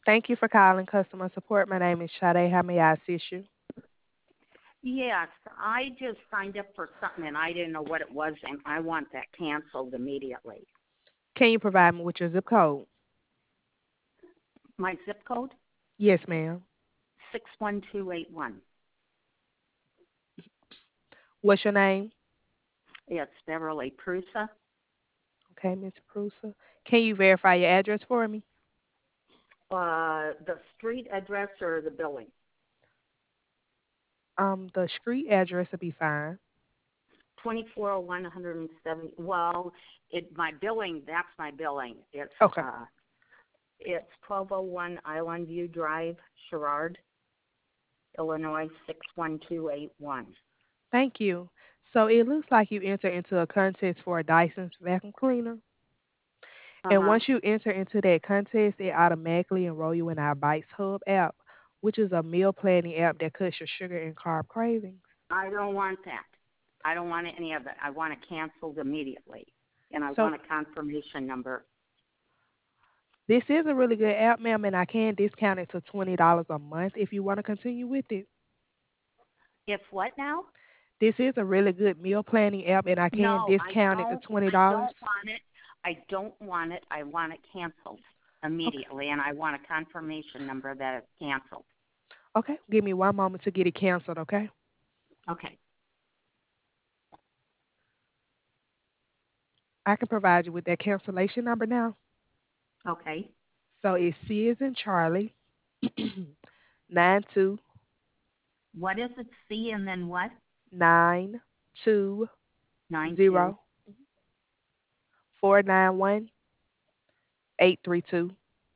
Thank you for calling customer support. My name is Sade. How may I assist you? Yes, I just signed up for something and I didn't know what it was and I want that canceled immediately. Can you provide me with your zip code? My zip code? Yes, ma'am. 61281. What's your name? It's Beverly Prusa. Okay, Miss Prusa. Can you verify your address for me? The street address or the billing? The street address will be fine. 2401 170. Well, my billing, that's my billing. Okay. It's 1201 Island View Drive, Sherrard, Illinois 61281. Thank you. So it looks like you enter into a contest for a Dyson vacuum cleaner. And Uh-huh. once you enter into that contest, it automatically enroll you in our Bites Hub app, which is a meal planning app that cuts your sugar and carb cravings. I don't want that. I don't want any of it. I want it canceled immediately. And I So want a confirmation number. this is a really good app, ma'am, and I can discount it to $20 a month if you want to continue with it. If what now? This is a really good meal planning app, and I can No, discount it to I $20. don't want it. I don't want it. I want it canceled Okay. immediately. And I want a confirmation number that it's canceled. Okay. Give me one moment to get it canceled, okay? Okay. I can provide you with that cancellation number now. Okay. So it's C as in Charlie, 9290 What is it? C and then what? 92 491 832.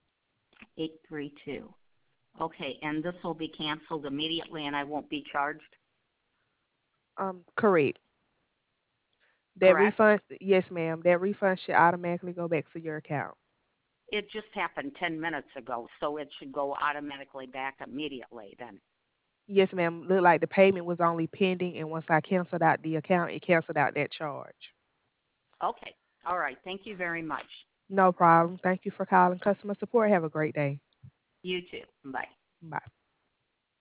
832. Okay. And this will be canceled immediately and I won't be charged? Correct. That Correct? refund, yes, ma'am. That refund should automatically go back to your account. It just happened 10 minutes ago, so it should go automatically back immediately then. Yes, ma'am. Look like the payment was only pending, and once I canceled out the account, it canceled out that charge. Okay. All right. Thank you very much. No problem. Thank you for calling customer support. Have a great day. You too. Bye. Bye.